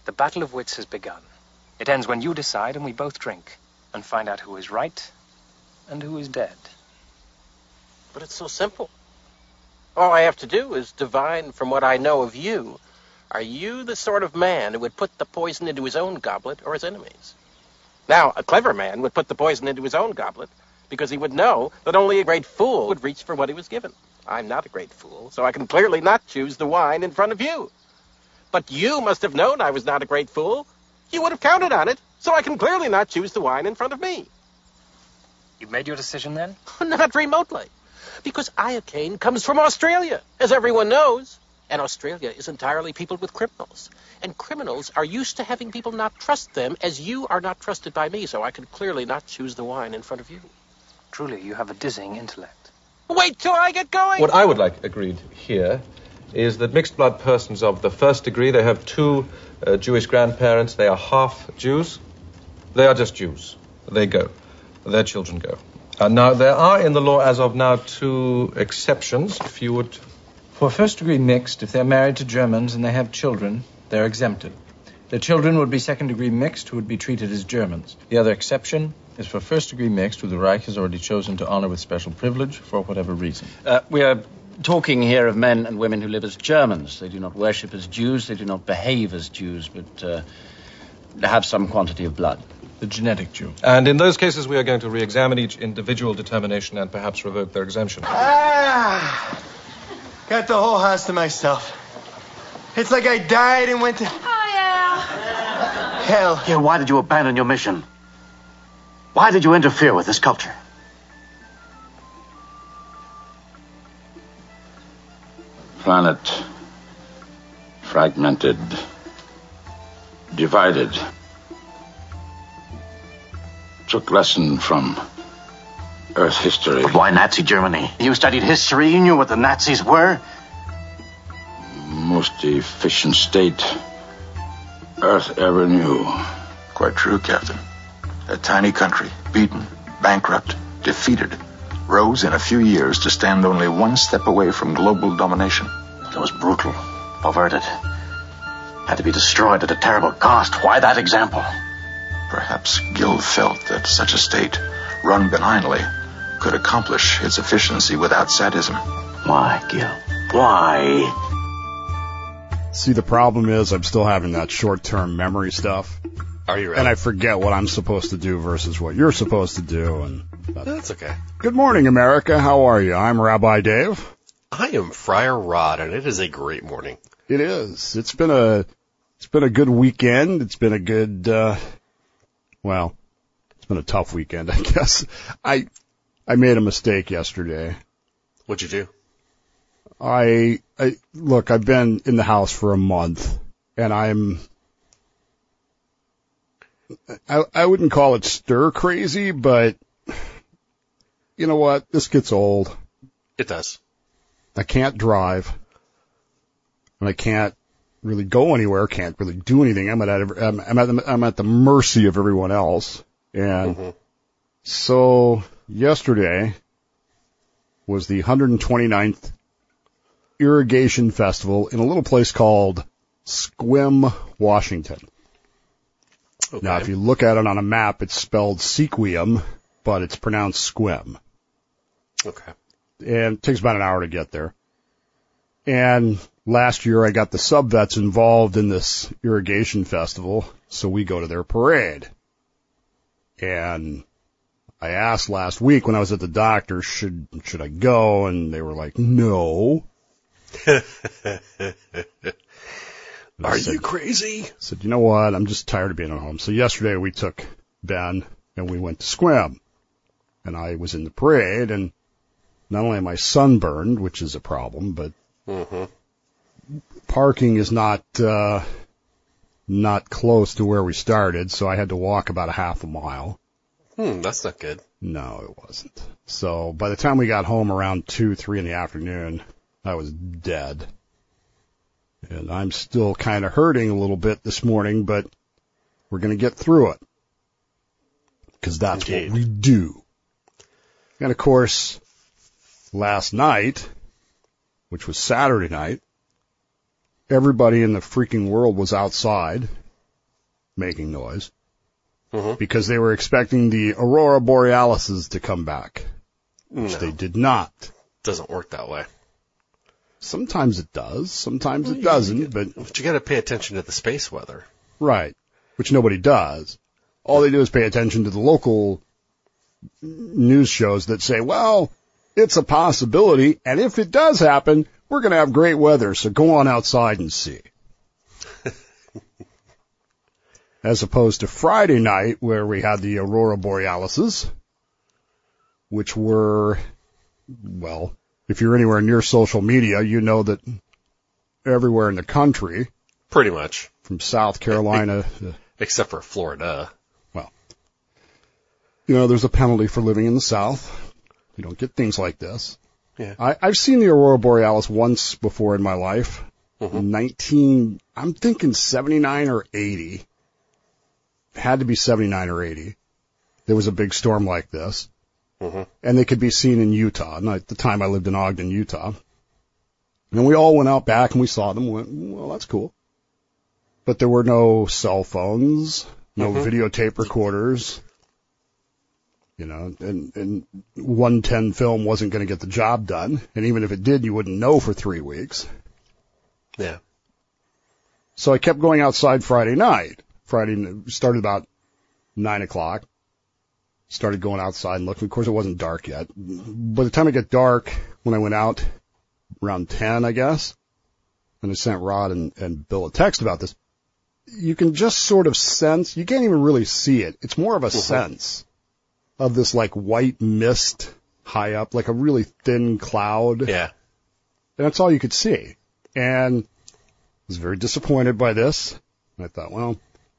The battle of wits has begun. It ends when you decide and we both drink and find out who is right and who is dead. But it's so simple. All I have to do is divine from what I know of you. Are you the sort of man who would put the poison into his own goblet or his enemy's? Now, a clever man would put the poison into his own goblet because he would know that only a great fool would reach for what he was given. I'm not a great fool, so I can clearly not choose the wine in front of you. But you must have known I was not a great fool. You would have counted on it, so I can clearly not choose the wine in front of me. You've made your decision then? Not remotely. Because iocane comes from Australia, as everyone knows. And Australia is entirely peopled with criminals. And criminals are used to having people not trust them, as you are not trusted by me, so I can clearly not choose the wine in front of you. Truly, you have a dizzying intellect. Wait till I get going! What I would like agreed here is that mixed blood persons of the first degree, they have two Jewish grandparents, they are half Jews. They are just Jews. They go. Their children go. Now, there are in the law as of now two exceptions, if you would... For first-degree mixed, if they're married to Germans and they have children, they're exempted. Their children would be second-degree mixed, who would be treated as Germans. The other exception is for first-degree mixed, who the Reich has already chosen to honor with special privilege for whatever reason. We are talking here of men and women who live as Germans. They do not worship as Jews, they do not behave as Jews, but have some quantity of blood. The genetic Jew. And in those cases, we are going to re-examine each individual determination and perhaps revoke their exemption. Got the whole house to myself. It's like I died and went to... Hi, hell. Yeah, why did you abandon your mission? Why did you interfere with this culture? Planet fragmented, divided. Took lesson from Earth history. But why Nazi Germany? You studied history, you knew what the Nazis were. Most efficient state Earth ever knew. Quite true, Captain. A tiny country, beaten, bankrupt, defeated, rose in a few years to stand only one step away from global domination. It was brutal, perverted. Had to be destroyed at a terrible cost. Why that example? Perhaps Guild felt that such a state, run benignly, could accomplish its efficiency without sadism. Why, Gil? Why? See, the problem is I'm still having that short-term memory stuff. Are you right? And I forget what I'm supposed to do versus what you're supposed to do. And that's okay. Good morning, America. How are you? I'm Rabbi Dave. I am Friar Rod, and it is a great morning. It is. It's been a good weekend. It's been a good, well, it's been a tough weekend, I guess. I made a mistake yesterday. What'd you do? Look, I've been in the house for a month, and I wouldn't call it stir crazy, but you know what? This gets old. It does. I can't drive, and I can't really go anywhere. Can't really do anything. I'm at the mercy of everyone else. And so yesterday was the 129th Irrigation Festival in a little place called Sequim, Washington. Okay. Now, if you look at it on a map, it's spelled Sequim, but it's pronounced Sequim. Okay. And it takes about an hour to get there. And last year I got the sub-vets involved in this irrigation festival, so we go to their parade. And I asked last week when I was at the doctor, should I go? And they were like, no. Are you crazy? I said, you know what? I'm just tired of being at home. So yesterday we took Ben and we went to Sequim. And I was in the parade, and not only am I sunburned, which is a problem, but parking is not close to where we started, so I had to walk about a half a mile. That's not good. No, it wasn't. So by the time we got home around 2, 3 in the afternoon, I was dead. And I'm still kind of hurting a little bit this morning, but we're going to get through it. Because that's what we do. And of course, last night, which was Saturday night, everybody in the freaking world was outside making noise because they were expecting the aurora borealises to come back, which they did not. Doesn't work that way. Sometimes it does, sometimes it doesn't, but you got to pay attention to the space weather. Right, which nobody does. All they do is pay attention to the local news shows that say, well, it's a possibility, and if it does happen, we're going to have great weather, so go on outside and see. As opposed to Friday night, where we had the aurora borealises, which were, well, if you're anywhere near social media, you know that everywhere in the country, pretty much, from South Carolina, except for Florida. Well, you know, there's a penalty for living in the South. You don't get things like this. Yeah. I've seen the aurora borealis once before in my life. I'm thinking 79 or 80. Had to be 79 or 80. There was a big storm like this. And they could be seen in Utah. And at the time I lived in Ogden, Utah. And we all went out back and we saw them and went, well, that's cool. But there were no cell phones, no videotape recorders. You know, and 110 film wasn't going to get the job done. And even if it did, you wouldn't know for 3 weeks. Yeah. So I kept going outside Friday night. Friday started about 9 o'clock. Started going outside and looking. Of course, it wasn't dark yet. By the time it got dark, when I went out, around 10, I guess, and I sent Rod and Bill a text about this, you can just sort of sense, you can't even really see it. It's more of a sense of this like white mist high up, like a really thin cloud. Yeah. And that's all you could see. And I was very disappointed by this. And I thought, well,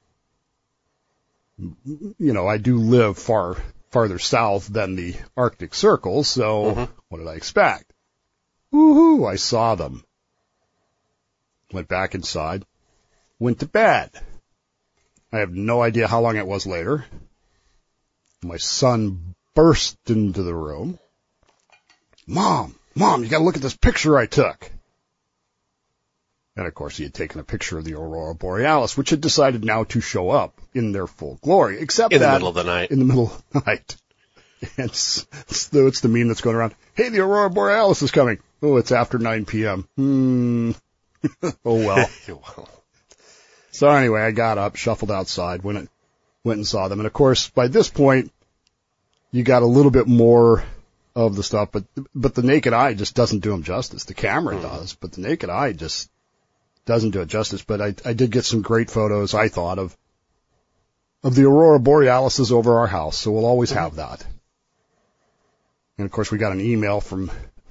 you know, I do live farther south than the Arctic Circle, so what did I expect? Woohoo! I saw them. Went back inside. Went to bed. I have no idea how long it was later. My son burst into the room. Mom, you gotta look at this picture I took. And of course he had taken a picture of the aurora borealis, which had decided now to show up in their full glory, except in that the middle of the night. In the middle of the night. And it's the meme that's going around. Hey, the aurora borealis is coming. Oh, it's after 9 p.m. Oh well. So anyway, I got up, shuffled outside, went and saw them. And of course, by this point, you got a little bit more of the stuff, but the naked eye just doesn't do them justice. The camera does, but the naked eye just doesn't do it justice. But I did get some great photos, I thought, of the aurora borealises over our house, so we'll always have that. And of course, we got an email from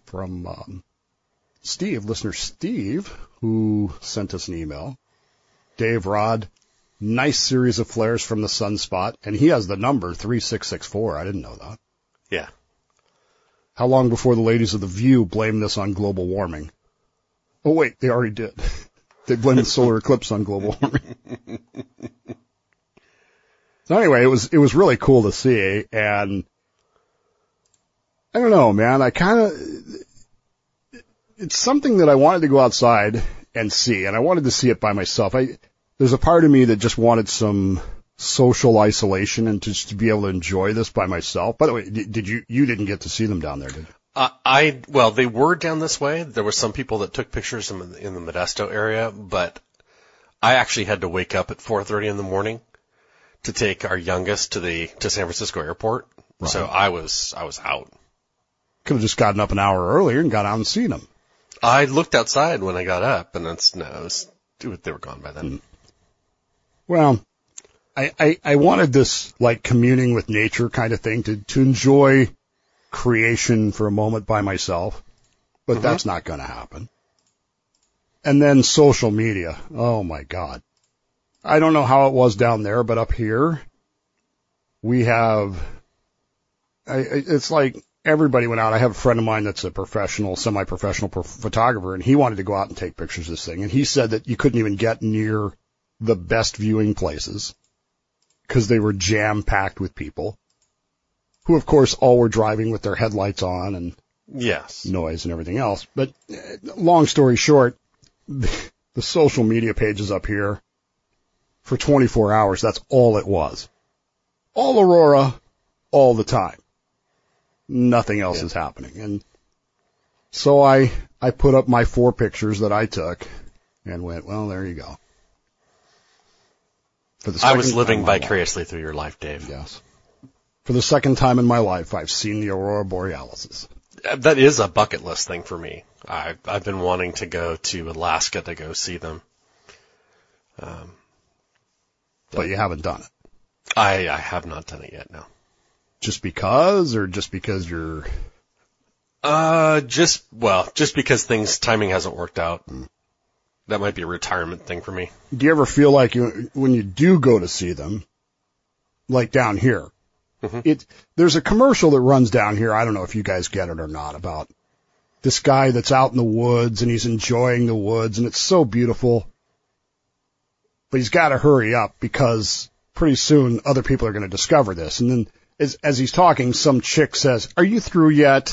Steve, listener Steve, who sent us an email. Dave, Rod, nice series of flares from the sunspot, and he has the number 3664. I didn't know that. Yeah. How long before the ladies of The View blame this on global warming? Oh, wait, they already did. They blamed the solar eclipse on global warming. So anyway, it was really cool to see, and I don't know, man, it's something that I wanted to go outside and see, and I wanted to see it by myself. There's a part of me that just wanted some social isolation and just to be able to enjoy this by myself. By the way, you didn't get to see them down there, did you? Well, they were down this way. There were some people that took pictures in the Modesto area, but I actually had to wake up at 4:30 in the morning to take our youngest to San Francisco airport. Right. So I was out. Could have just gotten up an hour earlier and got out and seen them. I looked outside when I got up, and they were gone by then. Well, I wanted this like communing with nature kind of thing to enjoy creation for a moment by myself, but that's not going to happen. And then social media. Oh my God. I don't know how it was down there, but up here we have, it's like everybody went out. I have a friend of mine that's a professional, semi-professional photographer, and he wanted to go out and take pictures of this thing. And he said that you couldn't even get near the best viewing places because they were jam-packed with people who, of course, all were driving with their headlights on and noise and everything else. But long story short, the social media pages up here for 24 hours. That's all it was. All aurora, all the time. Nothing else is happening. And so I put up my 4 pictures that I took and went, well, there you go. I was living vicariously through your life, Dave. Yes. For the second time in my life, I've seen the aurora borealis. That is a bucket list thing for me. I've been wanting to go to Alaska to go see them. But you haven't done it. I have not done it yet, no. Just because, or just because you're... just because timing hasn't worked out. That might be a retirement thing for me. Do you ever feel like when you do go to see them, like down here, there's a commercial that runs down here, I don't know if you guys get it or not, about this guy that's out in the woods and he's enjoying the woods and it's so beautiful, but he's got to hurry up because pretty soon other people are going to discover this. And then as he's talking, some chick says, "Are you through yet?"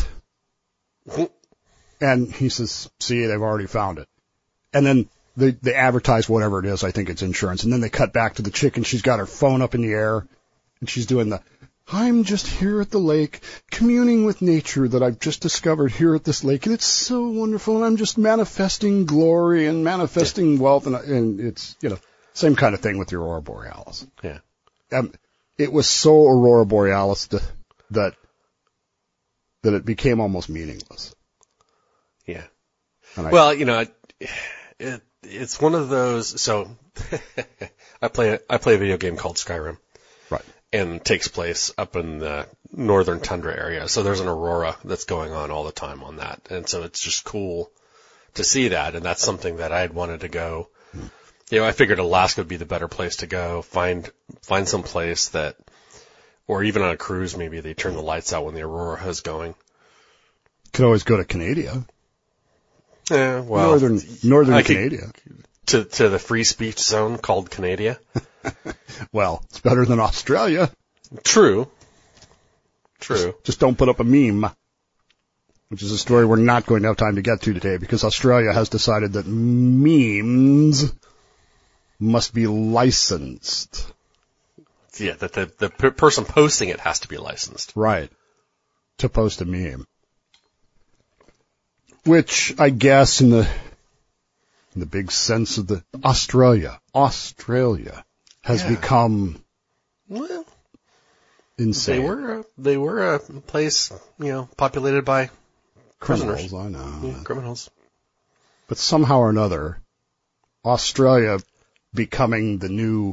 And he says, "See, they've already found it." And then they advertise whatever it is. I think it's insurance. And then they cut back to the chick and she's got her phone up in the air and she's doing "I'm just here at the lake, communing with nature that I've just discovered here at this lake. And it's so wonderful. And I'm just manifesting glory and manifesting wealth." And it's, same kind of thing with the aurora borealis. Yeah. It was so aurora borealis that it became almost meaningless. Yeah. It's one of those. So I play a video game called Skyrim. Right. And it takes place up in the northern tundra area. So there's an aurora that's going on all the time on that. And so it's just cool to see that. And that's something that I had wanted to go. I figured Alaska would be the better place to go, find some place that, or even on a cruise, maybe they turn the lights out when the aurora is going. Could always go to Canada. Yeah, well. Northern Canada. To the free speech zone called Canada. Well, it's better than Australia. True. Just don't put up a meme, which is a story we're not going to have time to get to today because Australia has decided that memes must be licensed. Yeah, that the person posting it has to be licensed. Right. To post a meme. Which I guess in the big sense of Australia has become insane. They were a place, populated by criminals. Prisoners. I know. Yeah, criminals. But somehow or another, Australia becoming the new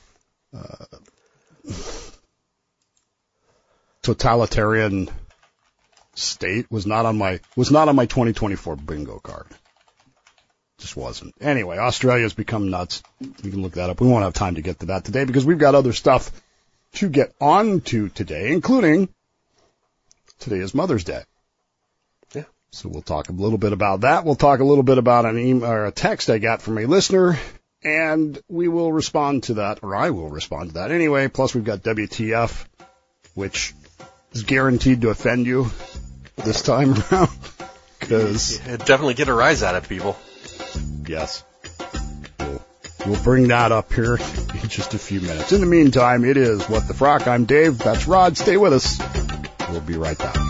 totalitarian state was not on my 2024 bingo card. Just wasn't. Anyway, Australia's become nuts. You can look that up. We won't have time to get to that today because we've got other stuff to get on to today, including today is Mother's Day. Yeah. So we'll talk a little bit about that. We'll talk a little bit about an email or a text I got from a listener, and we will respond to that, or I will respond to that anyway. Plus, we've got WTF, which is guaranteed to offend you this time around. Because definitely get a rise out of people. Yes. We'll bring that up here in just a few minutes. In the meantime, it is What the Frock. I'm Dave. That's Rod. Stay with us. We'll be right back.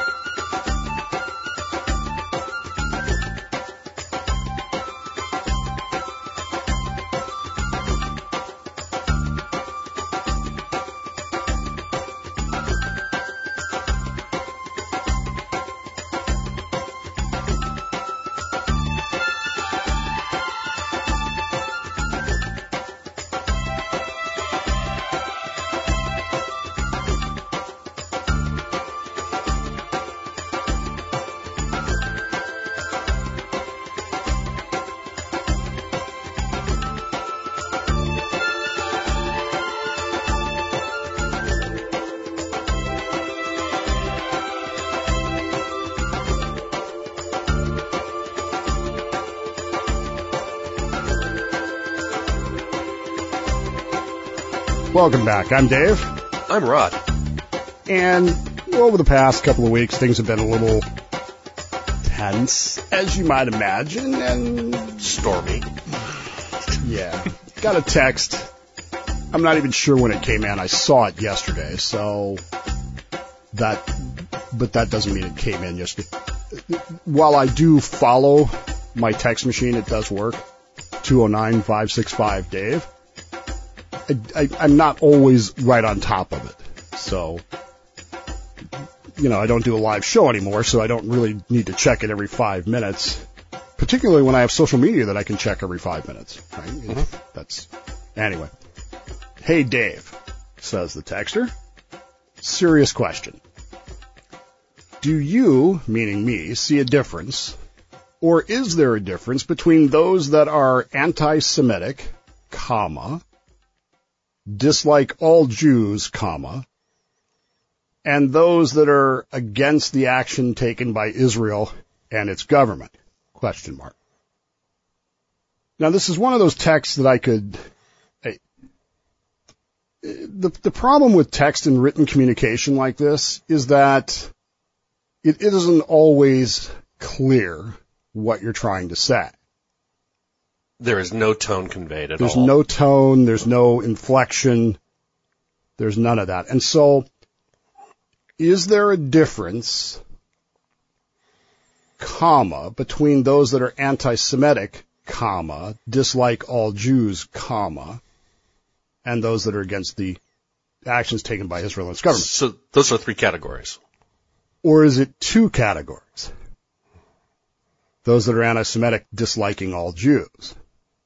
Welcome back. I'm Dave. I'm Rod. And over the past couple of weeks, things have been a little tense, as you might imagine, and stormy. Yeah. Got a text I'm not even sure when it came in. I saw it yesterday, but that doesn't mean it came in yesterday. While I do follow my text machine, it does work. 209-565-DAVE. I'm not always right on top of it. So, I don't do a live show anymore, so I don't really need to check it every 5 minutes, particularly when I have social media that I can check every 5 minutes. Right? Mm-hmm. Anyway. Hey, Dave, says the texter. Serious question. Do you, meaning me, see a difference, or is there a difference between those that are anti-Semitic, dislike all Jews, and those that are against the action taken by Israel and its government? ? Now, this is one of those texts that I could... The problem with text and written communication like this is that it isn't always clear what you're trying to say. There is no tone conveyed at all. There's no tone, there's no inflection, there's none of that. And so, is there a difference, between those that are anti-Semitic, dislike all Jews, and those that are against the actions taken by Israel and its government? So those are 3 categories. Or is it 2 categories? Those that are anti-Semitic disliking all Jews.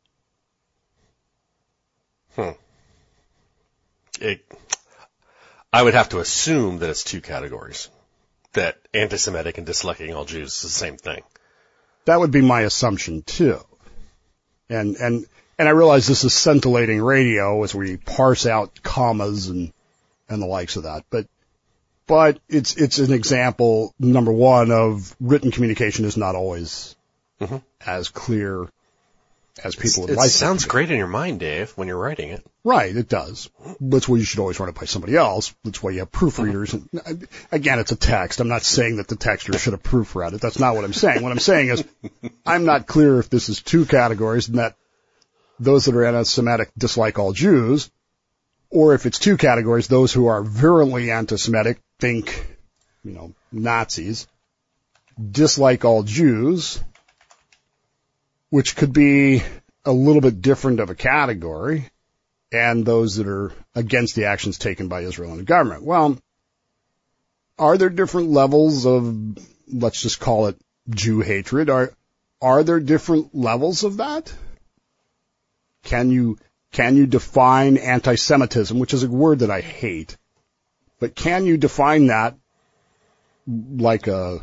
I would have to assume that it's 2 categories. That anti-Semitic and disliking all Jews is the same thing. That would be my assumption too. And I realize this is scintillating radio as we parse out commas and the likes of that. But it's an example, number one, of written communication is not always as clear as people would like. It sounds great in your mind, Dave, when you're writing it. Right, it does. That's why you should always run it by somebody else. That's why you have proofreaders. And again, it's a text. I'm not saying that the texter should have proofread it. That's not what I'm saying. What I'm saying is I'm not clear if this is 2 categories and that those that are anti-Semitic dislike all Jews, or if it's 2 categories, those who are virulently anti-Semitic, think, Nazis, dislike all Jews, which could be a little bit different of a category, and those that are against the actions taken by Israel and the government. Well, are there different levels of, let's just call it Jew hatred? Are there different levels of that? Can you define anti-Semitism, which is a word that I hate, but can you define that like a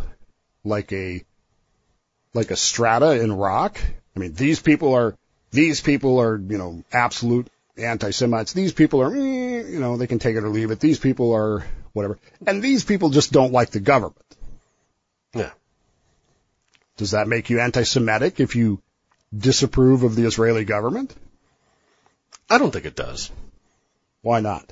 strata in rock? I mean, these people are, absolute anti-Semites. These people are, they can take it or leave it. These people are whatever. And these people just don't like the government. Yeah. Does that make you anti-Semitic if you disapprove of the Israeli government? I don't think it does. Why not?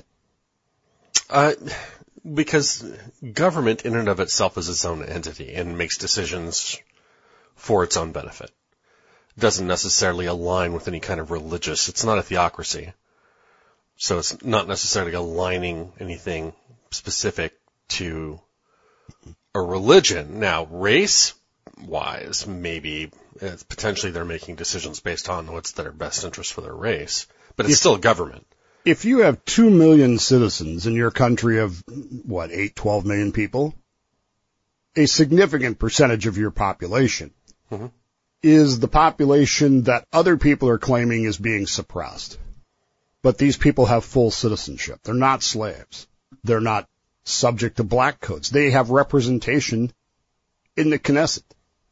Because government in and of itself is its own entity and makes decisions for its own benefit. It doesn't necessarily align with any kind of religious. It's not a theocracy. So it's not necessarily aligning anything specific to a religion. Now, race-wise, maybe potentially they're making decisions based on what's their best interest for their race. But it's still government. If you have 2 million citizens in your country of, 12 million people, a significant percentage of your population is the population that other people are claiming is being suppressed. But these people have full citizenship. They're not slaves. They're not subject to black codes. They have representation in the Knesset.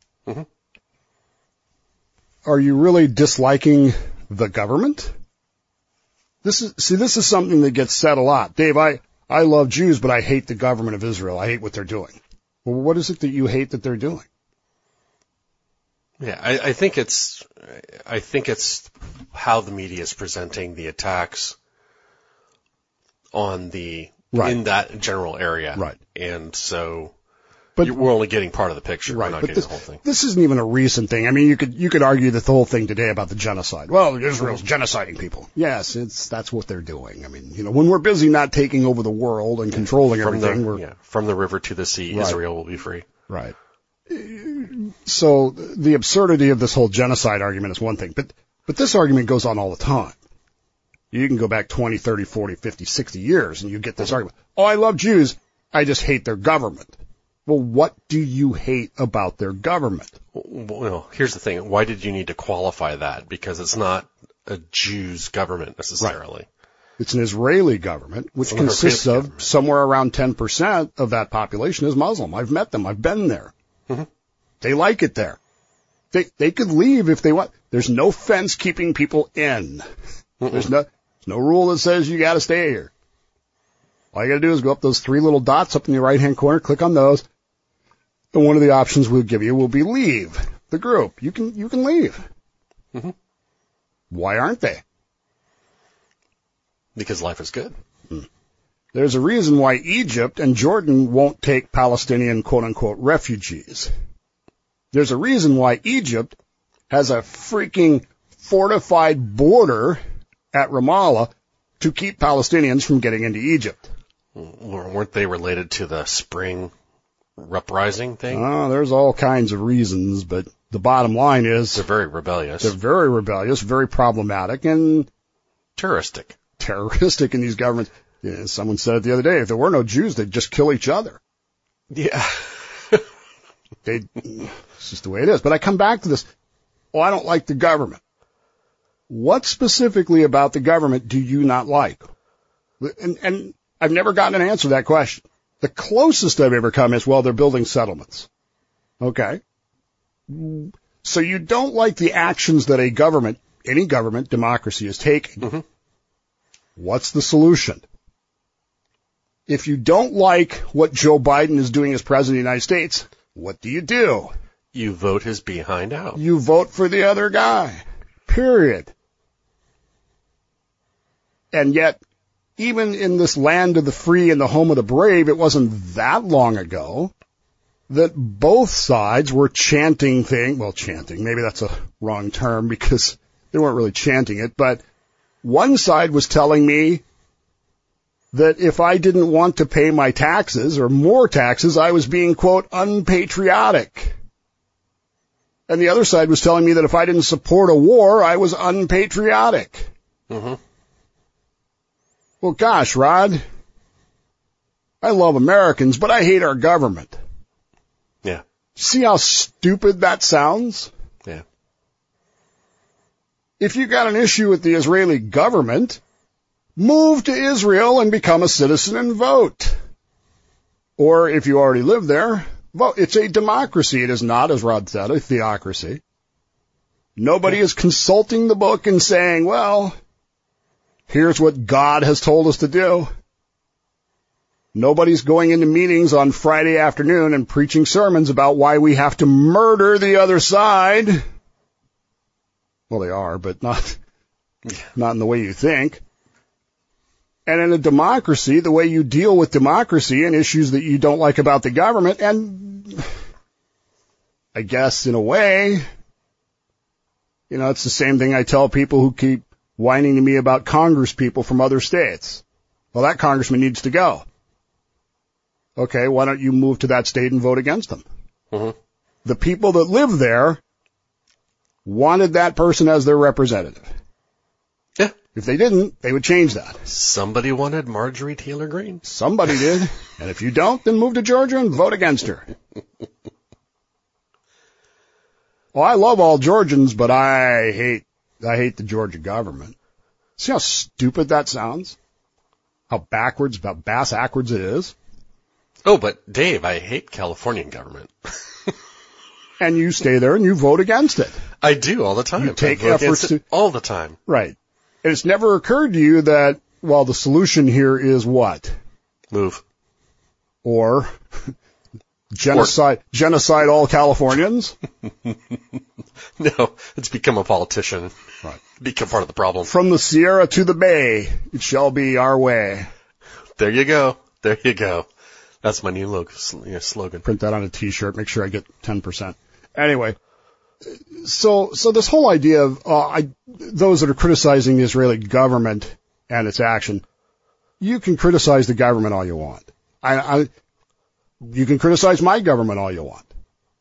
Are you really disliking the government? This is something that gets said a lot. Dave, I love Jews, but I hate the government of Israel. I hate what they're doing. Well, what is it that you hate that they're doing? Yeah, I think it's how the media is presenting the attacks on in that general area. Right. And so But we're only getting part of the picture. Right, we're not but getting the whole thing. This isn't even a recent thing. I mean, you could argue the whole thing today about the genocide. Well, Israel's genociding people. Yes, that's what they're doing. I mean, when we're busy not taking over the world and controlling everything, from the river to the sea, right. Israel will be free. Right. So the absurdity of this whole genocide argument is one thing, but this argument goes on all the time. You can go back 20, 30, 40, 50, 60 years and you get this argument. Oh, I love Jews. I just hate their government. Well, what do you hate about their government? Well, here's the thing. Why did you need to qualify that? Because it's not a Jew's government necessarily. Right. It's an Israeli government, which consists of somewhere around 10% of that population is Muslim. I've met them. I've been there. Mm-hmm. They like it there. They could leave if they want. There's no fence keeping people in. Mm-mm. There's no rule that says you got to stay here. All you got to do is go up those 3 little dots up in the right-hand corner, click on those, and one of the options we'll give you will be leave the group. You can leave. Mm-hmm. Why aren't they? Because life is good. There's a reason why Egypt and Jordan won't take Palestinian quote-unquote refugees. There's a reason why Egypt has a freaking fortified border at Ramallah to keep Palestinians from getting into Egypt. Weren't they related to the spring uprising thing? Oh, there's all kinds of reasons, but the bottom line is they're very rebellious. They're very rebellious, very problematic, and terroristic in these governments. Yeah, someone said it the other day, if there were no Jews, they'd just kill each other. Yeah. It's just the way it is. But I come back to this. Oh, I don't like the government. What specifically about the government do you not like? And I've never gotten an answer to that question. The closest I've ever come is, well, they're building settlements. Okay. So you don't like the actions that any government, democracy is taking. Mm-hmm. What's the solution? If you don't like what Joe Biden is doing as president of the United States, what do? You vote his behind out. You vote for the other guy. Period. And yet, even in this land of the free and the home of the brave, it wasn't that long ago that both sides were chanting, maybe that's a wrong term because they weren't really chanting it, but one side was telling me that if I didn't want to pay my taxes or more taxes, I was being, quote, unpatriotic. And the other side was telling me that if I didn't support a war, I was unpatriotic. Mm-hmm. Well, gosh, Rod, I love Americans, but I hate our government. Yeah. See how stupid that sounds? Yeah. If you got an issue with the Israeli government, move to Israel and become a citizen and vote. Or if you already live there, vote. It's a democracy. It is not, as Rod said, a theocracy. Nobody is consulting the book and saying, well, here's what God has told us to do. Nobody's going into meetings on Friday afternoon and preaching sermons about why we have to murder the other side. Well, they are, but not in the way you think. And in a democracy, the way you deal with democracy and issues that you don't like about the government, and I guess in a way, it's the same thing I tell people who keep whining to me about Congress people from other states. Well, that congressman needs to go. Okay, why don't you move to that state and vote against them? Mm-hmm. The people that live there wanted that person as their representative. Yeah. If they didn't, they would change that. Somebody wanted Marjorie Taylor Greene. Somebody did. And if you don't, then move to Georgia and vote against her. Well, I love all Georgians, but I hate the Georgia government. See how stupid that sounds? How backwards it is? Oh, but Dave, I hate Californian government. And you stay there and you vote against it. I do all the time. You take efforts to all the time. Right. And it's never occurred to you that, well, the solution here is what? Move. Or genocide all Californians? No, it's become a politician. Right. Become part of the problem. From the Sierra to the Bay, it shall be our way. There you go. That's my new slogan. Print that on a T-shirt. Make sure I get 10%. Anyway, so this whole idea of those that are criticizing the Israeli government and its action, you can criticize the government all you want. You can criticize my government all you want.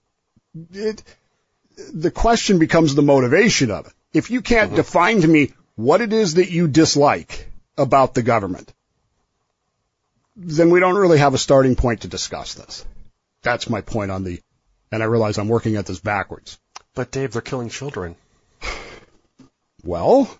The question becomes the motivation of it. If you can't define to me what it is that you dislike about the government, then we don't really have a starting point to discuss this. That's my point and I realize I'm working at this backwards. But Dave, they're killing children. Well,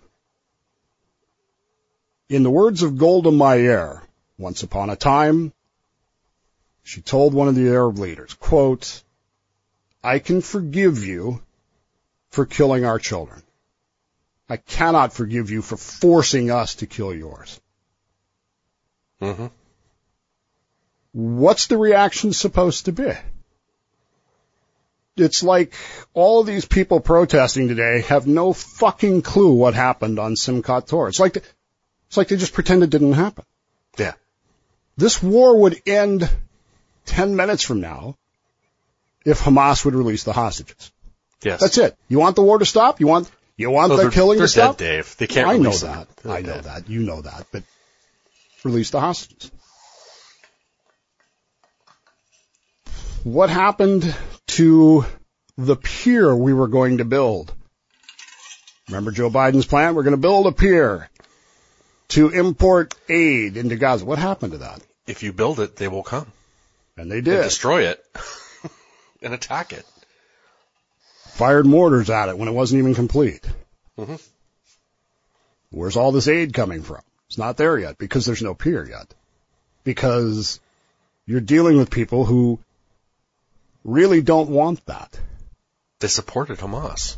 in the words of Golda Meir, once upon a time, she told one of the Arab leaders, quote, "I can forgive you for killing our children. I cannot forgive you for forcing us to kill yours." Mm-hmm. What's the reaction supposed to be? It's like all these people protesting today have no fucking clue what happened on Simchat Torah. It's like they just pretend it didn't happen. Yeah. This war would end 10 minutes from now if Hamas would release the hostages. Yes. That's it. You want the war to stop? You want the killing to stop? They're dead, Dave. They can't release them. I know that. You know that. But release the hostages. What happened to the pier we were going to build? Remember Joe Biden's plan? We're going to build a pier to import aid into Gaza. What happened to that? If you build it, they will come. And they did. And destroy it and attack it. Fired mortars at it when it wasn't even complete. Mm-hmm. Where's all this aid coming from? It's not there yet because there's no pier yet. Because you're dealing with people who really don't want that. They supported Hamas.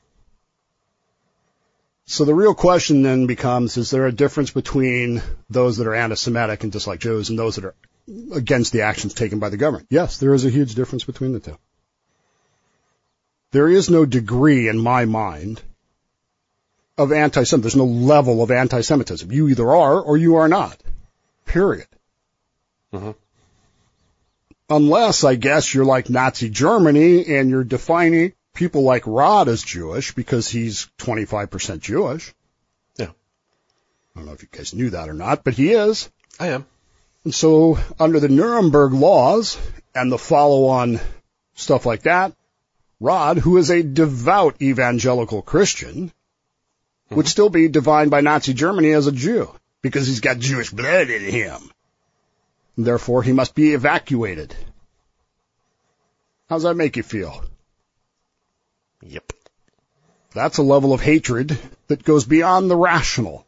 So the real question then becomes, is there a difference between those that are anti-Semitic and dislike Jews and those that are against the actions taken by the government? Yes, there is a huge difference between the two. There is no degree in my mind of anti-Semitism. There's no level of anti-Semitism. You either are or you are not. Period. Mm-hmm. Unless, I guess, you're like Nazi Germany and you're defining people like Rod as Jewish because he's 25% Jewish. Yeah. I don't know if you guys knew that or not, but he is. I am. And so under the Nuremberg laws and the follow-on stuff like that, Rod, who is a devout evangelical Christian, would still be defined by Nazi Germany as a Jew because he's got Jewish blood in him. Therefore, he must be evacuated. How does that make you feel? Yep. That's a level of hatred that goes beyond the rational.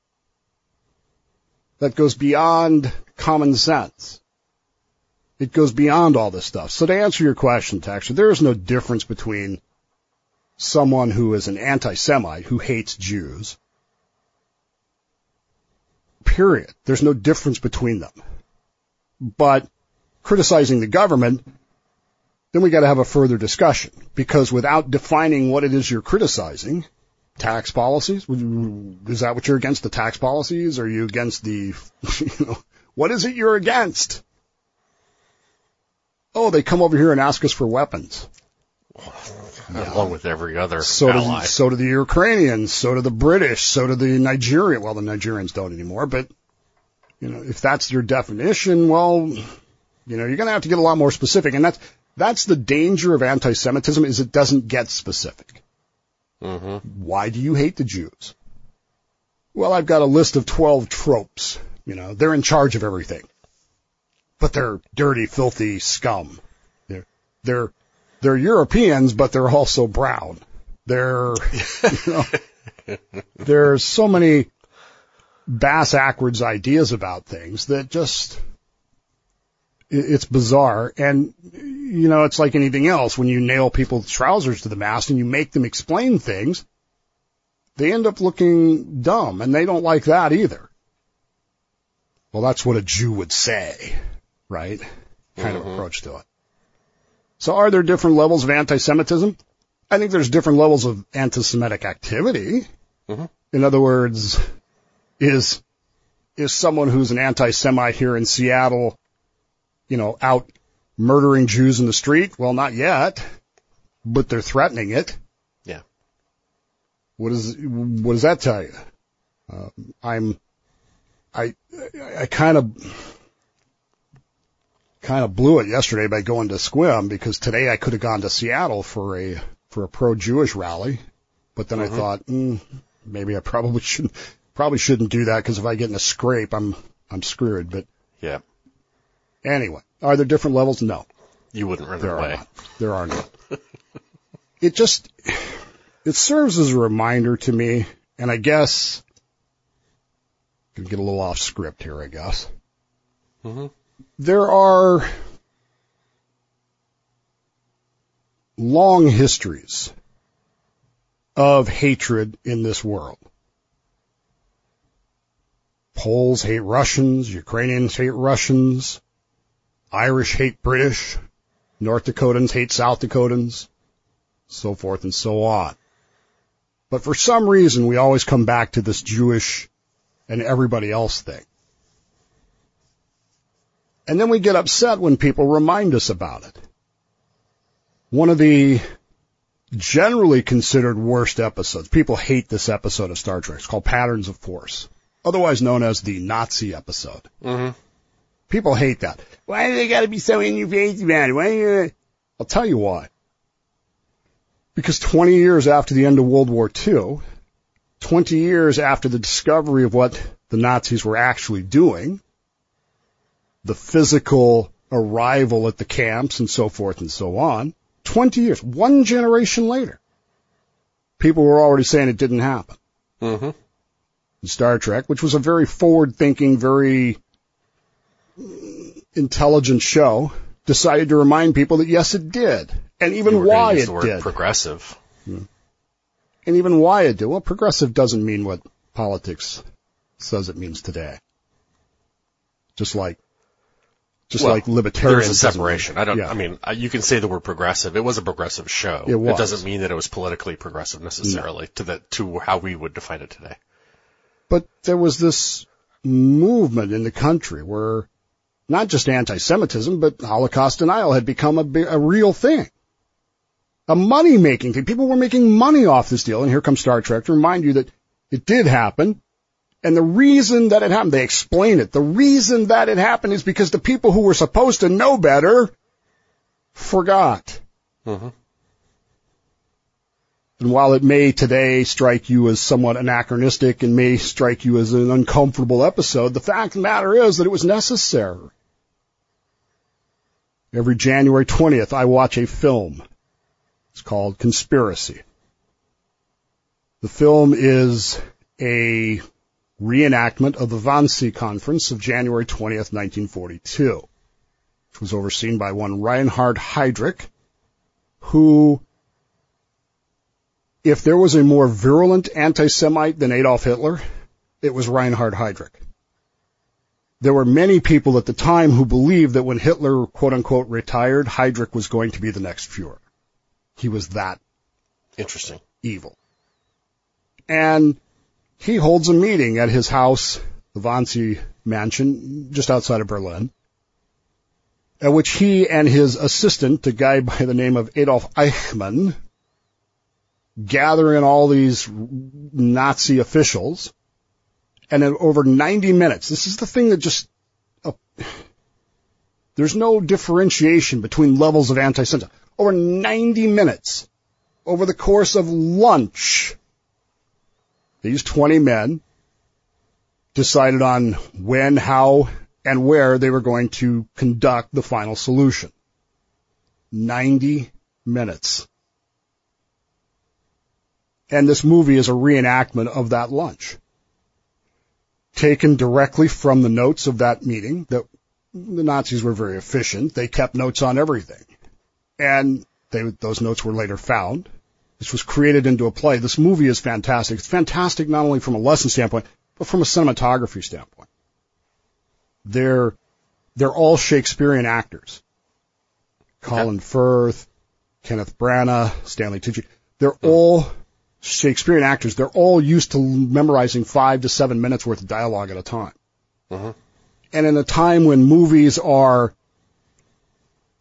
That goes beyond common sense. It goes beyond all this stuff. So to answer your question, Taxer, there is no difference between someone who is an anti-Semite who hates Jews. Period. There's no difference between them. But criticizing the government, then we got to have a further discussion. Because without defining what it is you're criticizing, tax policies, is that what you're against, the tax policies? Are you against the, what is it you're against? Oh, they come over here and ask us for weapons. Along with every other ally. So do the Ukrainians, so do the British, so do the Nigerians. Well, the Nigerians don't anymore, but if that's your definition, well, you're going to have to get a lot more specific. And that's the danger of anti-Semitism, is it doesn't get specific. Mm-hmm. Why do you hate the Jews? Well, I've got a list of 12 tropes. They're in charge of everything. But they're dirty, filthy scum. They're Europeans, but they're also brown. There's so many bass-ackwards ideas about things that just, it's bizarre. And, it's like anything else. When you nail people's trousers to the mast and you make them explain things, they end up looking dumb, and they don't like that either. Well, that's what a Jew would say, right? Kind of approach to it. So are there different levels of anti-Semitism? I think there's different levels of anti-Semitic activity. Mm-hmm. In other words, is someone who's an anti-Semite here in Seattle out murdering Jews in the street? Well, not yet, but they're threatening it. Yeah. What does that tell you? I kind of blew it yesterday by going to Squim, because today I could have gone to Seattle for a pro-Jewish rally, but then I thought, maybe I probably shouldn't do that, because if I get in a scrape, I'm screwed. But yeah. Anyway, are there different levels? No. You wouldn't run away. There are not. It serves as a reminder to me, and I guess I'm gonna get a little off script here, I guess. Mm-hmm. There are long histories of hatred in this world. Poles hate Russians, Ukrainians hate Russians, Irish hate British, North Dakotans hate South Dakotans, so forth and so on. But for some reason, we always come back to this Jewish and everybody else thing. And then we get upset when people remind us about it. One of the generally considered worst episodes, people hate this episode of Star Trek. It's called Patterns of Force, otherwise known as the Nazi episode. Mm-hmm. People hate that. Why do they got to be so in your face about it? I'll tell you why. Because 20 years after the end of World War II, 20 years after the discovery of what the Nazis were actually doing, the physical arrival at the camps and so forth and so on, 20 years, one generation later, people were already saying it didn't happen. Mm-hmm. Star Trek, which was a very forward-thinking, very intelligent show, decided to remind people that yes, it did, and even why it did. Progressive. And even why it did. Well, progressive doesn't mean what politics says it means today. Just like libertarian. There's a separation. You can say the word progressive. It was a progressive show. It was. It doesn't mean that it was politically progressive necessarily to how we would define it today. But there was this movement in the country where not just anti-Semitism, but Holocaust denial had become a real thing. A money-making thing. People were making money off this deal, and here comes Star Trek to remind you that it did happen. And the reason that it happened, they explain it. The reason that it happened is because the people who were supposed to know better forgot. Mm-hmm. And while it may today strike you as somewhat anachronistic and may strike you as an uncomfortable episode, the fact of the matter is that it was necessary. Every January 20th, I watch a film. It's called Conspiracy. The film is a reenactment of the Wannsee Conference of January 20th, 1942, which was overseen by one Reinhard Heydrich, who, if there was a more virulent anti-Semite than Adolf Hitler, it was Reinhard Heydrich. There were many people at the time who believed that when Hitler, quote-unquote, retired, Heydrich was going to be the next Fuhrer. He was that interesting, evil. And he holds a meeting at his house, the Wannsee Mansion, just outside of Berlin, at which he and his assistant, a guy by the name of Adolf Eichmann, gather in all these Nazi officials, and in over 90 minutes, this is the thing that just, there's no differentiation between levels of anti-Semitism. Over 90 minutes, over the course of lunch, these 20 men decided on when, how, and where they were going to conduct the final solution. 90 minutes. And this movie is a reenactment of that lunch, taken directly from the notes of that meeting. The Nazis were very efficient. They kept notes on everything. And those notes were later found. This was created into a play. This movie is fantastic. It's fantastic not only from a lesson standpoint, but from a cinematography standpoint. They're all Shakespearean actors. Colin Firth, Kenneth Branagh, Stanley Tucci. They're all Shakespearean actors. They're all used to memorizing 5 to 7 minutes worth of dialogue at a time. Mm-hmm. And in a time when movies are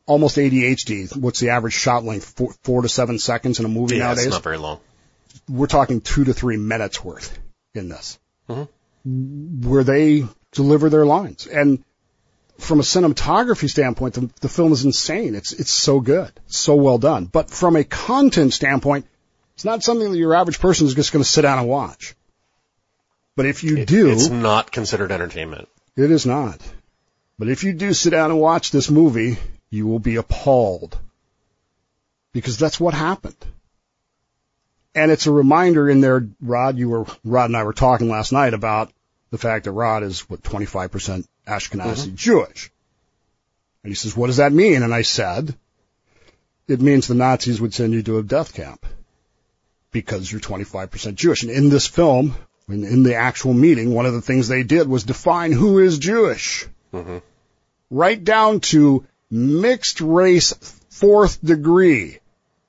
almost ADHD. What's the average shot length? 4 to 7 seconds in a movie nowadays? It's not very long. We're talking 2 to 3 minutes worth in this, Mm-hmm. where they deliver their lines. And from a cinematography standpoint, the film is insane. It's so good, so well done. But from a content standpoint, it's not something that your average person is just going to sit down and watch. But if you do... It's not considered entertainment. It is not. But if you do sit down and watch this movie, you will be appalled. Because that's what happened. And it's a reminder in there, Rod and I were talking last night about the fact that Rod is, 25% Ashkenazi Jewish. And he says, what does that mean? And I said, it means the Nazis would send you to a death camp because you're 25% Jewish. And in this film, in the actual meeting, one of the things they did was define who is Jewish. Mm-hmm. Right down to mixed race 4th degree.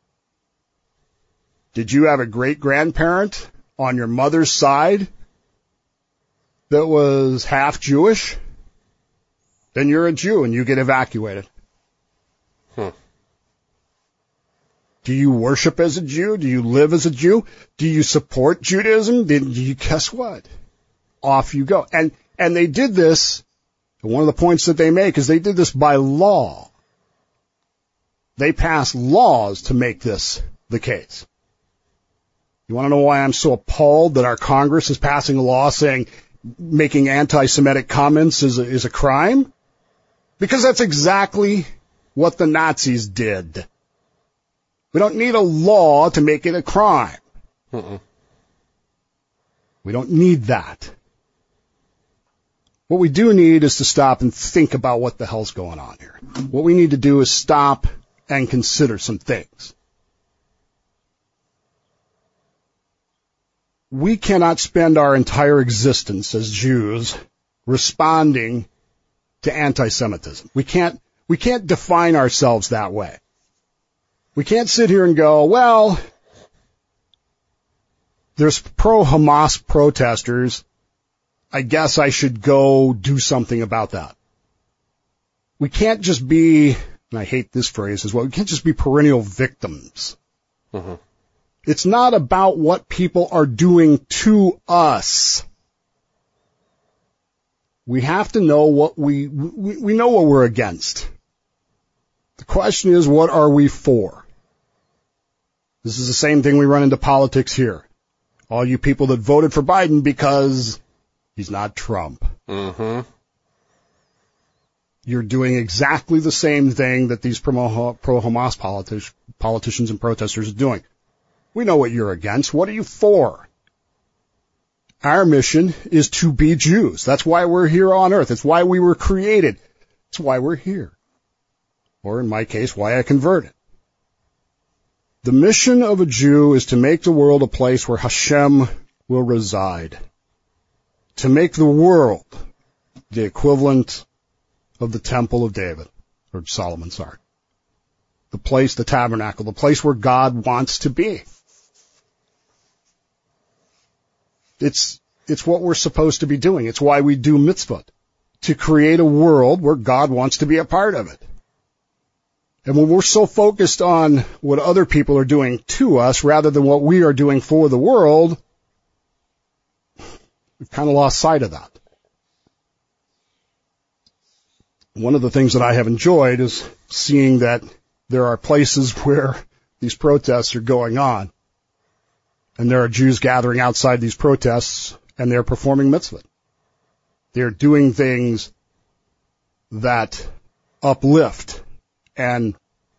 Did you have a great-grandparent on your mother's side that was half Jewish? Then you're a Jew and you get evacuated. Do you worship as a Jew? Do you live as a Jew? Do you support Judaism? Guess what? Off you go. And they did this, one of the points that they make is they did this by law. They passed laws to make this the case. You want to know why I'm so appalled that our Congress is passing a law saying making anti-Semitic comments is a crime? Because that's exactly what the Nazis did. We don't need a law to make it a crime. We don't need that. What we do need is to stop and think about what the hell's going on here. What we need to do is stop and consider some things. We cannot spend our entire existence as Jews responding to anti-Semitism. We can't define ourselves that way. We can't sit here and go, well, there's pro-Hamas protesters. I guess I should go do something about that. We can't just be, and I hate this phrase as well, we can't just be perennial victims. Mm-hmm. It's not about what people are doing to us. We have to know what we know what we're against. The question is, what are we for? This is the same thing we run into politics here. All you people that voted for Biden because he's not Trump. Mm-hmm. You're doing exactly the same thing that these pro-Hamas politicians and protesters are doing. We know what you're against. What are you for? Our mission is to be Jews. That's why we're here on earth. It's why we were created. It's why we're here. Or in my case, why I converted. The mission of a Jew is to make the world a place where Hashem will reside. To make the world the equivalent of the Temple of David, or Solomon, sorry. The place, the tabernacle, the place where God wants to be. It's what we're supposed to be doing. It's why we do mitzvot. To create a world where God wants to be a part of it. And when we're so focused on what other people are doing to us rather than what we are doing for the world, we've kind of lost sight of that. One of the things that I have enjoyed is seeing that there are places where these protests are going on, and there are Jews gathering outside these protests, and they're performing mitzvot. They're doing things that uplift and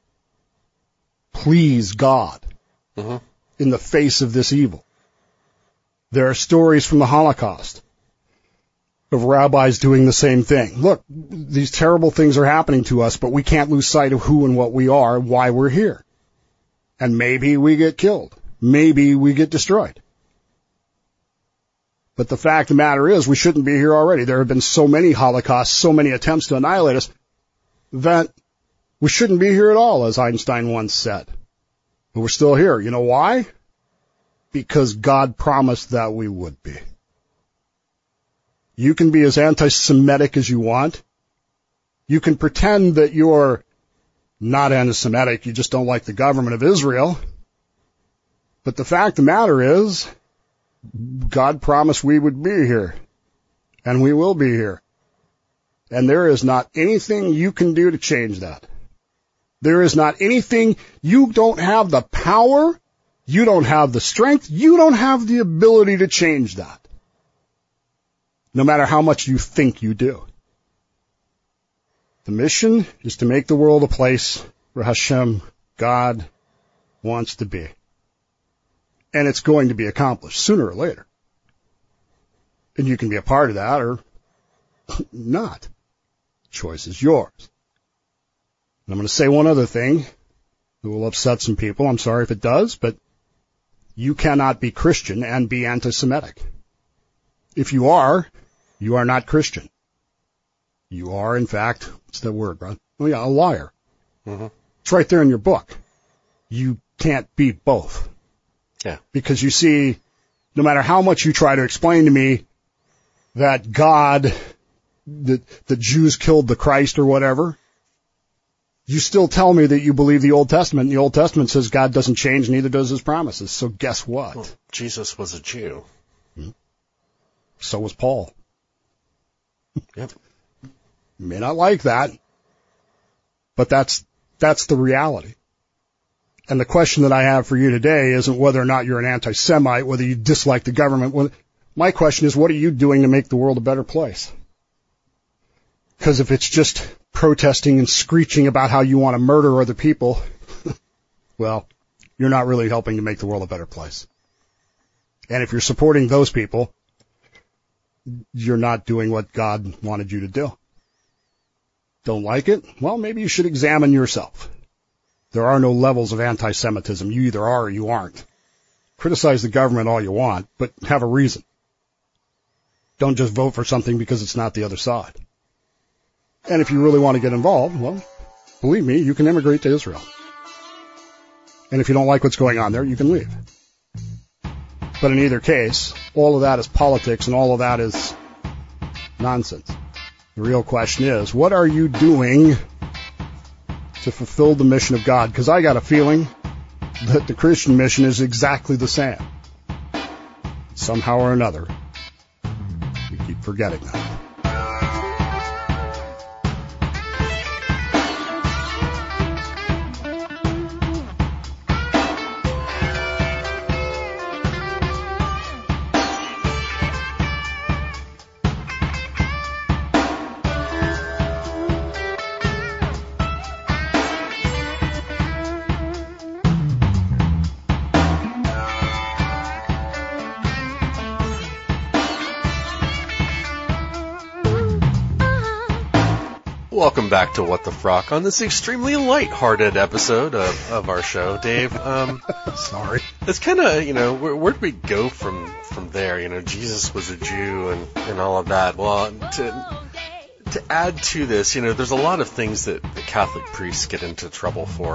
please God in the face of this evil. There are stories from the Holocaust of rabbis doing the same thing. Look, these terrible things are happening to us, but we can't lose sight of who and what we are, why we're here. And maybe we get killed. Maybe we get destroyed. But the fact of the matter is, we shouldn't be here already. There have been so many Holocausts, so many attempts to annihilate us, that we shouldn't be here at all, as Einstein once said. But we're still here. You know why? Because God promised that we would be. You can be as anti-Semitic as you want. You can pretend that you're not anti-Semitic, you just don't like the government of Israel. But the fact of the matter is, God promised we would be here, and we will be here. And there is not anything you can do to change that. There is not anything, you don't have the power, you don't have the strength, you don't have the ability to change that. No matter how much you think you do. The mission is to make the world a place where Hashem, God, wants to be. And it's going to be accomplished sooner or later. And you can be a part of that or not. Choice is yours. And I'm going to say one other thing that will upset some people. I'm sorry if it does, but you cannot be Christian and be anti-Semitic. If you are not Christian. You are, in fact, what's that word, bro? Oh, yeah, a liar. Mm-hmm. It's right there in your book. You can't be both. Yeah. Because you see, no matter how much you try to explain to me that God, the Jews killed the Christ or whatever, you still tell me that you believe the Old Testament, and the Old Testament says God doesn't change, neither does his promises. So guess what? Well, Jesus was a Jew. So was Paul. Yep. You may not like that, but that's the reality. And the question that I have for you today isn't whether or not you're an anti-Semite, whether you dislike the government. My question is, what are you doing to make the world a better place? Because if it's just protesting and screeching about how you want to murder other people, well, you're not really helping to make the world a better place. And if you're supporting those people, you're not doing what God wanted you to do. Don't like it? Well, maybe you should examine yourself. There are no levels of anti-Semitism. You either are or you aren't. Criticize the government all you want, but have a reason. Don't just vote for something because it's not the other side. And if you really want to get involved, well, believe me, you can immigrate to Israel. And if you don't like what's going on there, you can leave. But in either case, all of that is politics and all of that is nonsense. The real question is, what are you doing to fulfill the mission of God? Because I got a feeling that the Christian mission is exactly the same. Somehow or another, we keep forgetting that. Welcome back to What the Frock on this extremely light-hearted episode of our show, Dave. Sorry. It's kind of, where do we go from there? Jesus was a Jew and all of that. Well, to add to this, there's a lot of things that the Catholic priests get into trouble for.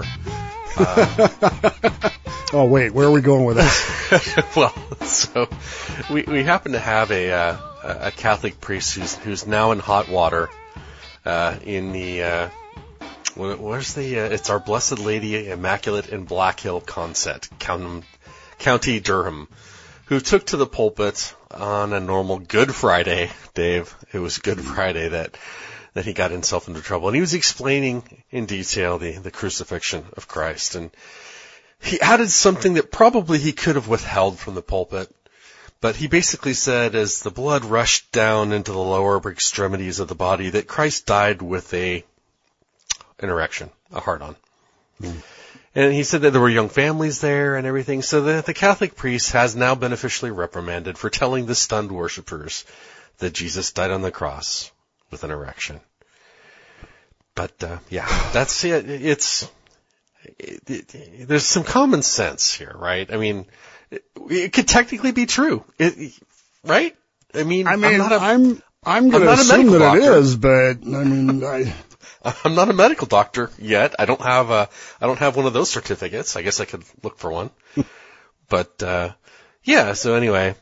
Oh, wait, where are we going with that? Well, so we happen to have a Catholic priest who's now in hot water. In the, it's Our Blessed Lady Immaculate in Black Hill Consett, County Durham, who took to the pulpit on a normal Good Friday, Dave. It was Good Friday that he got himself into trouble. And he was explaining in detail the crucifixion of Christ. And he added something that probably he could have withheld from the pulpit. But he basically said, as the blood rushed down into the lower extremities of the body, that Christ died with an erection, a hard-on. Mm. And he said that there were young families there and everything. So the Catholic priest has now been officially reprimanded for telling the stunned worshipers that Jesus died on the cross with an erection. But, that's it. There's some common sense here, right? I mean, it could technically be true, right? I mean, I'm going to assume that doctor. It is, but I'm not a medical doctor yet. I don't have one of those certificates. I guess I could look for one. But so anyway,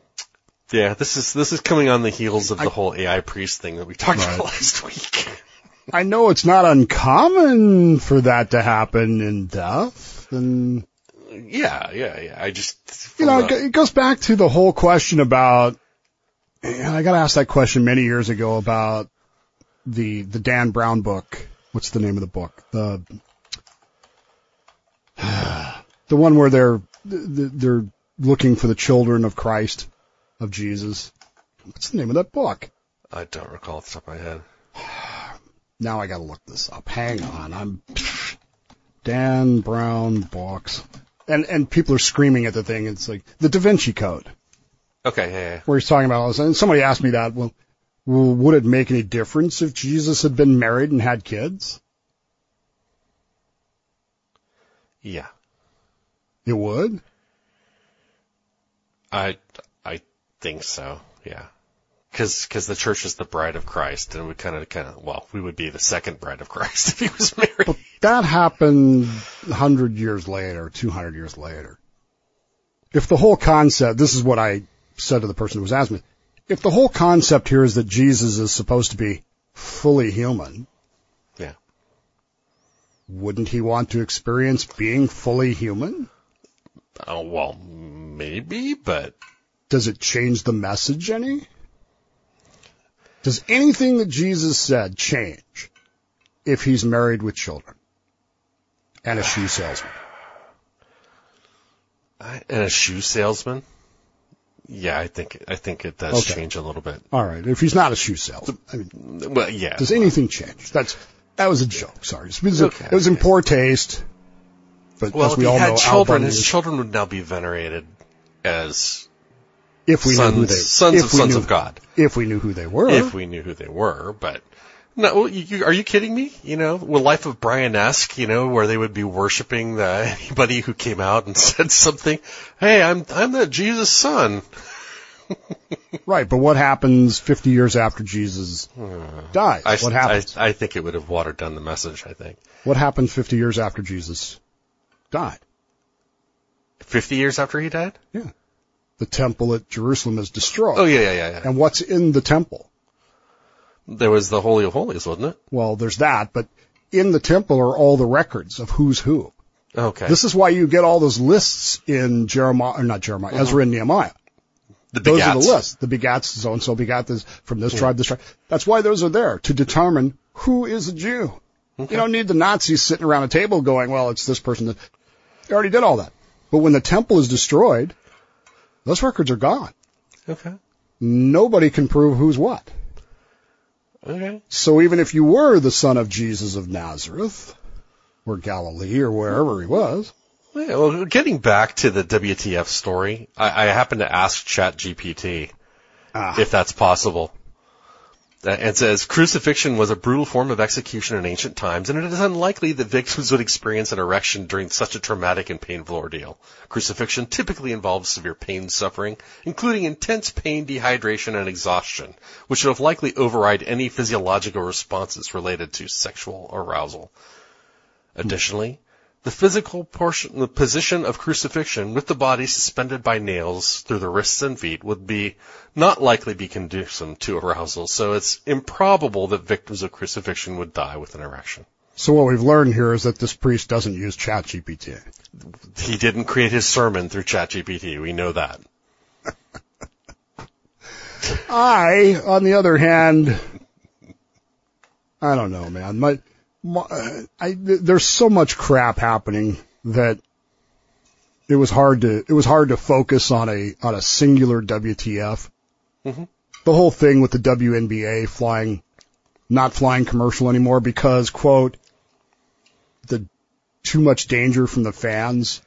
this is coming on the heels of the whole AI priest thing that we talked about last week. I know it's not uncommon for that to happen in death, and yeah. I just, it goes back to the whole question about. I got asked that question many years ago about the Dan Brown book. What's the name of the book? The one where they're looking for the children of Christ, of Jesus. What's the name of that book? I don't recall off the top of my head. Now I got to look this up. Hang on. Dan Brown books. And people are screaming at the thing. It's like the Da Vinci Code. Okay, yeah. Where he's talking about all this. And somebody asked me that, well, would it make any difference if Jesus had been married and had kids? Yeah. It would? I think so, yeah. Because the church is the bride of Christ, and we we would be the second bride of Christ if he was married. But that happened 100 years later, 200 years later. If the whole concept, this is what I said to the person who was asking me, if the whole concept here is that Jesus is supposed to be fully human, yeah, wouldn't he want to experience being fully human? Oh, well, maybe, but... Does it change the message any? Does anything that Jesus said change if he's married with children and a shoe salesman? And a shoe salesman? Yeah, I think it does change a little bit. All right. If he's not a shoe salesman, well, yeah. Does anything change? That was a joke. Sorry, it was in poor taste. But well, as we if he all had know, children, his children would now be venerated as sons of God. If we knew who they were. If we knew who they were, but no, are you kidding me? Will Life of Brian-esque, where they would be worshiping anybody who came out and said something. Hey, I'm the Jesus son. Right, but what happens 50 years after Jesus dies? What happens? I think it would have watered down the message, I think. What happened 50 years after Jesus died? 50 years after he died? Yeah. The temple at Jerusalem is destroyed. Oh, yeah. And what's in the temple? There was the Holy of Holies, wasn't it? Well, there's that, but in the temple are all the records of who's who. Okay. This is why you get all those lists in Ezra and Nehemiah. The begats. Those are the lists. The begats, so-and-so begat this from this tribe, this tribe. That's why those are there, to determine who is a Jew. Okay. You don't need the Nazis sitting around a table going, well, it's this person. They already did all that. But when the temple is destroyed, those records are gone. Okay. Nobody can prove who's what. Okay. So even if you were the son of Jesus of Nazareth, or Galilee, or wherever he was. Yeah, well, getting back to the WTF story, I happened to ask ChatGPT if that's possible. And says, crucifixion was a brutal form of execution in ancient times, and it is unlikely that victims would experience an erection during such a traumatic and painful ordeal. Crucifixion typically involves severe pain and suffering, including intense pain, dehydration, and exhaustion, which would have likely override any physiological responses related to sexual arousal. Additionally, the position of crucifixion with the body suspended by nails through the wrists and feet would not likely be conducive to arousal, so it's improbable that victims of crucifixion would die with an erection. So what we've learned here is that this priest doesn't use ChatGPT. He didn't create his sermon through ChatGPT. We know that. On the other hand, I don't know, man. There's so much crap happening that it was hard to focus on a singular WTF. Mm-hmm. The whole thing with the WNBA not flying commercial anymore because, quote, the too much danger from the fans.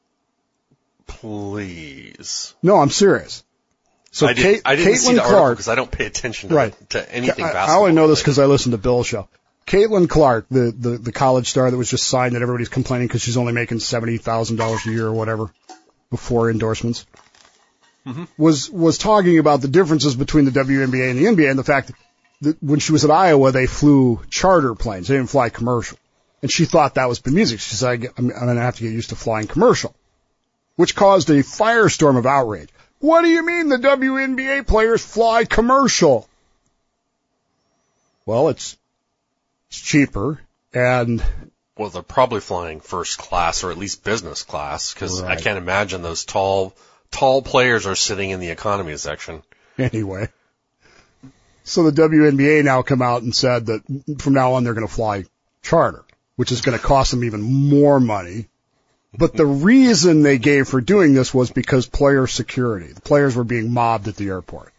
Please. No, I'm serious. So I didn't see the article because I don't pay attention to anything basketball. I only know this because I listen to Bill's show. Caitlin Clark, the college star that was just signed that everybody's complaining because she's only making $70,000 a year or whatever before endorsements, was talking about the differences between the WNBA and the NBA and the fact that when she was at Iowa, they flew charter planes. They didn't fly commercial. And she thought that was music. She said, I'm going to have to get used to flying commercial, which caused a firestorm of outrage. What do you mean the WNBA players fly commercial? Well, it's It's cheaper, and well, they're probably flying first class or at least business class, because I can't imagine those tall players are sitting in the economy section. Anyway. So the WNBA now come out and said that from now on they're going to fly charter, which is going to cost them even more money. But the reason they gave for doing this was because player security. The players were being mobbed at the airport.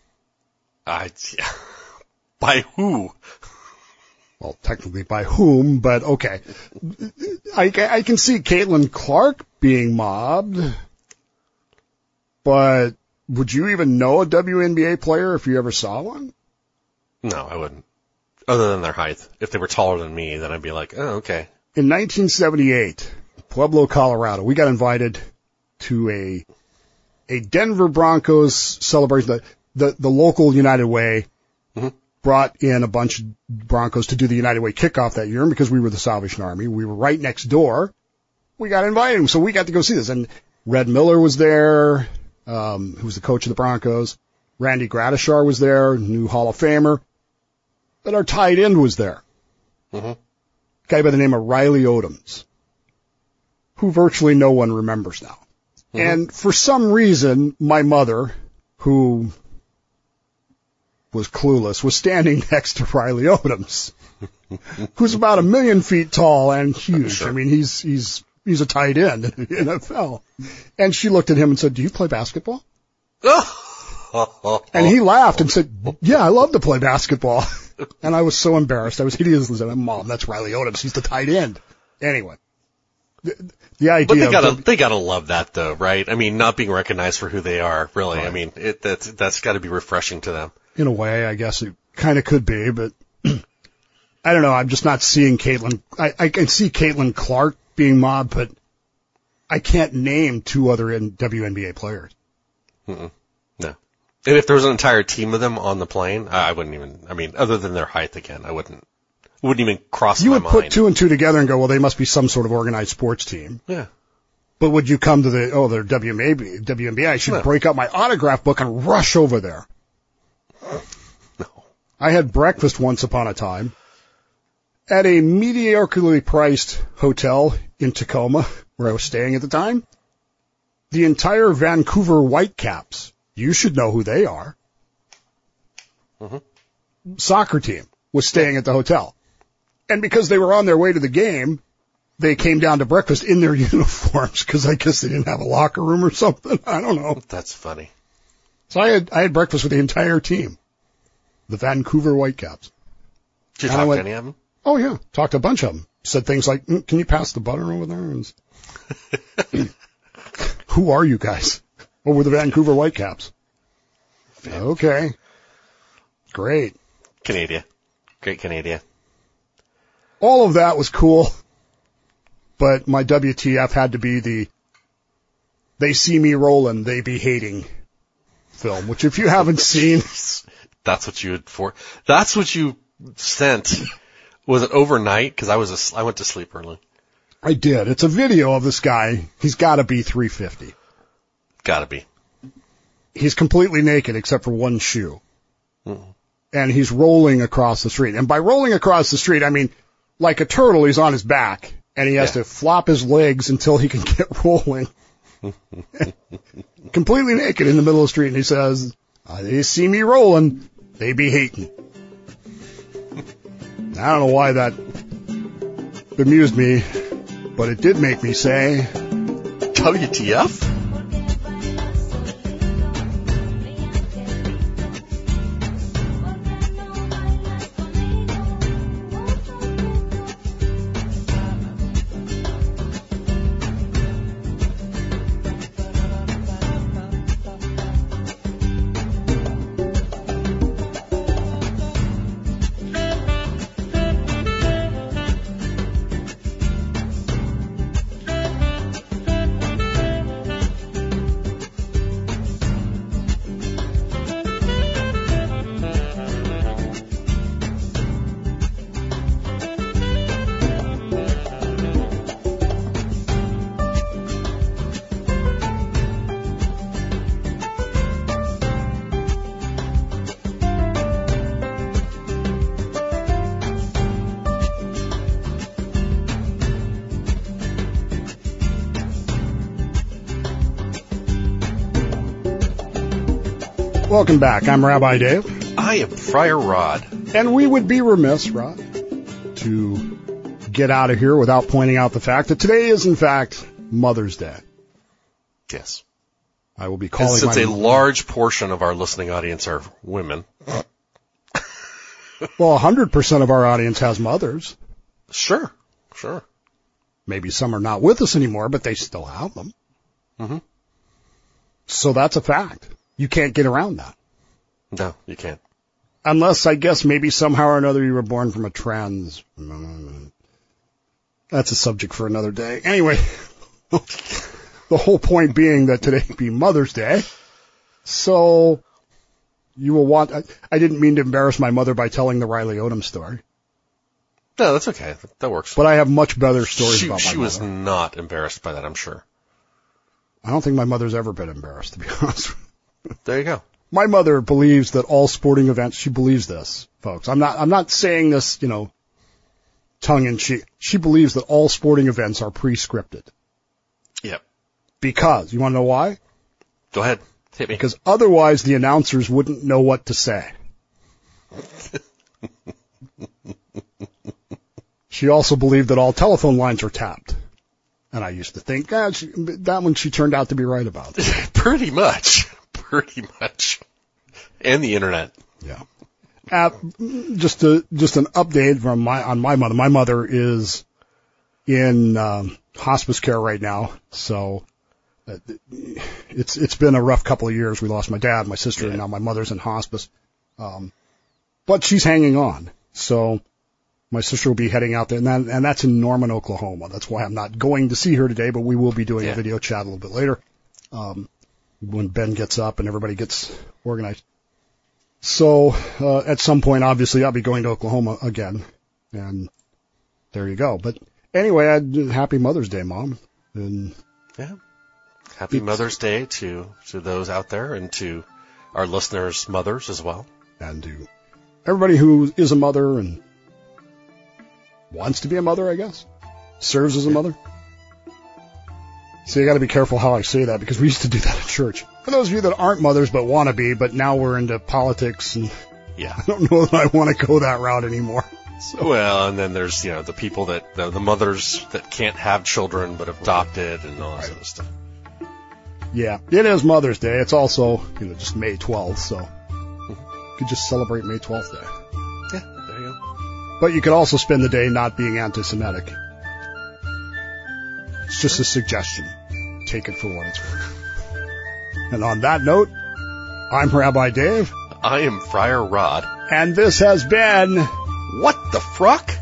By who? Well, technically by whom, but okay. I can see Caitlin Clark being mobbed, but would you even know a WNBA player if you ever saw one? No, I wouldn't. Other than their height. If they were taller than me, then I'd be like, oh, okay. In 1978, Pueblo, Colorado, we got invited to a Denver Broncos celebration. The local United Way brought in a bunch of Broncos to do the United Way kickoff that year, and because we were the Salvation Army, we were right next door. We got invited, so we got to go see this. And Red Miller was there, who was the coach of the Broncos. Randy Gradishar was there, new Hall of Famer. But our tight end was there. A guy by the name of Riley Odoms, who virtually no one remembers now. And for some reason, my mother, who was clueless, was standing next to Riley Odoms, who's about 1 million feet tall and huge. Sure. I mean, he's a tight end in the NFL. And she looked at him and said, "Do you play basketball?" And he laughed and said, "Yeah, I love to play basketball." And I was so embarrassed. I was hideously saying, "Mom, that's Riley Odoms. He's the tight end." Anyway, the idea. But they gotta love that though, right? I mean, not being recognized for who they are, really. Right. I mean, that's gotta be refreshing to them. In a way, I guess it kind of could be, but I don't know. I'm just not seeing Caitlin. I can see Caitlin Clark being mobbed, but I can't name two other WNBA players. No. And if there was an entire team of them on the plane, I wouldn't even, I mean, other than their height again, I wouldn't even cross my mind. You would put two and two together and go, well, they must be some sort of organized sports team. Yeah. But would you come to they're WNBA, I should break out my autograph book and rush over there. No. I had breakfast once upon a time at a mediocrely priced hotel in Tacoma, where I was staying at the time. The entire Vancouver Whitecaps, you should know who they are, soccer team, was staying at the hotel. And because they were on their way to the game, they came down to breakfast in their uniforms, because I guess they didn't have a locker room or something. I don't know. That's funny. So I had breakfast with the entire team, the Vancouver Whitecaps. Did you talk to any of them? Oh, yeah. Talked to a bunch of them. Said things like, "Can you pass the butter over there?" Who are you guys? Oh, we're the Vancouver Whitecaps. Okay. Great. Canada. Great Canada. All of that was cool, but my WTF had to be the "They See Me Rollin', They Be Hating" film, which if you haven't seen... That's what you sent. Was it overnight? Because I went to sleep early. I did. It's a video of this guy. He's got to be 350. Got to be. He's completely naked except for one shoe. And he's rolling across the street. And by rolling across the street, I mean, like a turtle, he's on his back, and he has to flop his legs until he can get rolling. Completely naked in the middle of the street, and he says, "They see me rolling, they be hating." I don't know why that bemused me, but it did make me say, WTF? Welcome back. I'm Rabbi Dave. I am Friar Rod. And we would be remiss, Rod, to get out of here without pointing out the fact that today is, in fact, Mother's Day. Yes. I will be calling since a large portion of our listening audience are women. Well, 100% of our audience has mothers. Sure. Maybe some are not with us anymore, but they still have them. Mm-hmm. So that's a fact. You can't get around that. No, you can't. Unless, I guess, maybe somehow or another you were born from a trans. That's a subject for another day. Anyway, the whole point being that today be Mother's Day. So you will want... I didn't mean to embarrass my mother by telling the Riley Odom story. No, that's okay. That works. But I have much better stories about my mother. She was not embarrassed by that, I'm sure. I don't think my mother's ever been embarrassed, to be honest. There you go. My mother believes that all sporting events, she believes this, folks. I'm not saying this, tongue in cheek. She believes that all sporting events are pre-scripted. Yep. Because, you want to know why? Go ahead. Hit me. Because otherwise the announcers wouldn't know what to say. She also believed that all telephone lines are tapped. And I used to think, that one she turned out to be right about. Pretty much. And the internet. Yeah. Just an update on my mother. My mother is in hospice care right now, so it's been a rough couple of years. We lost my dad, my sister, and now my mother's in hospice. But she's hanging on. So my sister will be heading out there, and that's in Norman, Oklahoma. That's why I'm not going to see her today, but we will be doing a video chat a little bit later when Ben gets up and everybody gets organized. So at some point, obviously, I'll be going to Oklahoma again, and there you go. But anyway, happy Mother's Day, Mom. And yeah, happy Mother's Day to those out there and to our listeners' mothers as well. And to everybody who is a mother and wants to be a mother, I guess, serves as a mother. So you got to be careful how I say that, because we used to do that at church. For those of you that aren't mothers but want to be, but now we're into politics, and I don't know that I want to go that route anymore. So. Well, and then there's the people that the mothers that can't have children but adopted and all that sort of stuff. Yeah, it is Mother's Day. It's also just May 12th, so you could just celebrate May 12th Day. Yeah, there you go. But you could also spend the day not being anti-Semitic. It's just a suggestion. Take it for what it's worth. And on that note, I'm Rabbi Dave. I am Friar Rod. And this has been... What the Fruck?